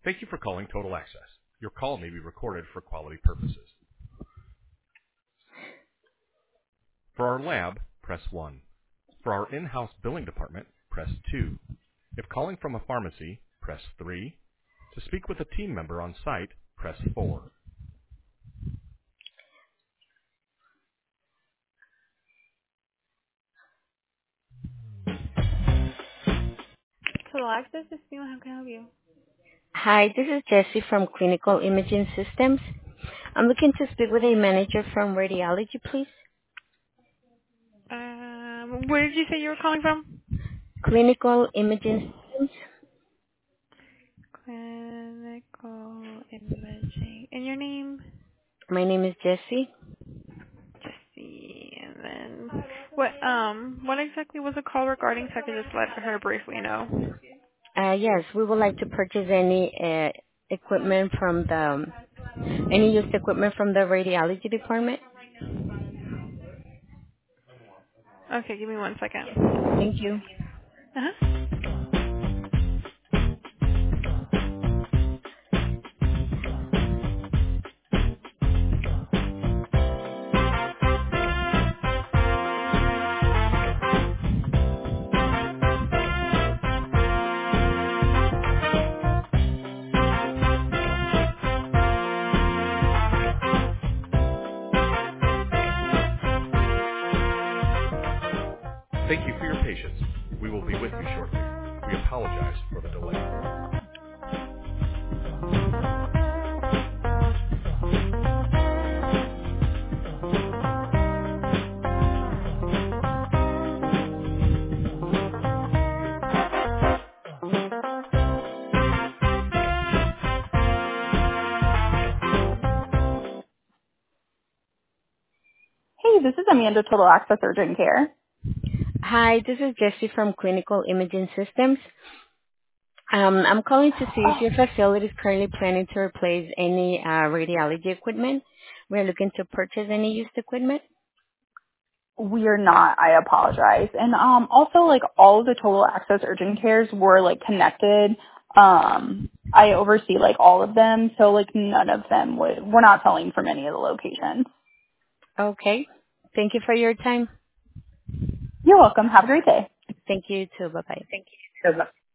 Thank you for calling Total Access. Your call may be recorded for quality purposes. For our lab, press 1. For our in-house billing department, press 2. If calling from a pharmacy, press 3. To speak with a team member on site, press 4. Total Access, this is Mila. How can I help you? Hi, this is Jessie from Clinical Imaging Systems. I'm looking to speak with a manager from radiology, please. Where did you say you were calling from? Clinical Imaging Systems. Clinical Imaging. And your name? My name is Jessie. Jesse. And then what exactly was the call regarding so I could just let her briefly know? Yes, we would like to purchase any equipment from any used equipment from the radiology department. Okay, give me 1 second. Thank you. Uh-huh. Thank you for your patience. We will be with you shortly. We apologize for the delay. Hey, this is Amanda, Total Access Urgent Care. Hi, this is Jessie from Clinical Imaging Systems. I'm calling to see if your facility is currently planning to replace any radiology equipment. We're looking to purchase any used equipment. We are not. I apologize. And also, like, all of the Total Access Urgent Cares were, like, connected. I oversee, like, all of them, so, like, none of them we're not selling from any of the locations. Okay. Thank you for your time. You're welcome. Have a great day. Thank you too. Bye-bye. Thank you. Bye.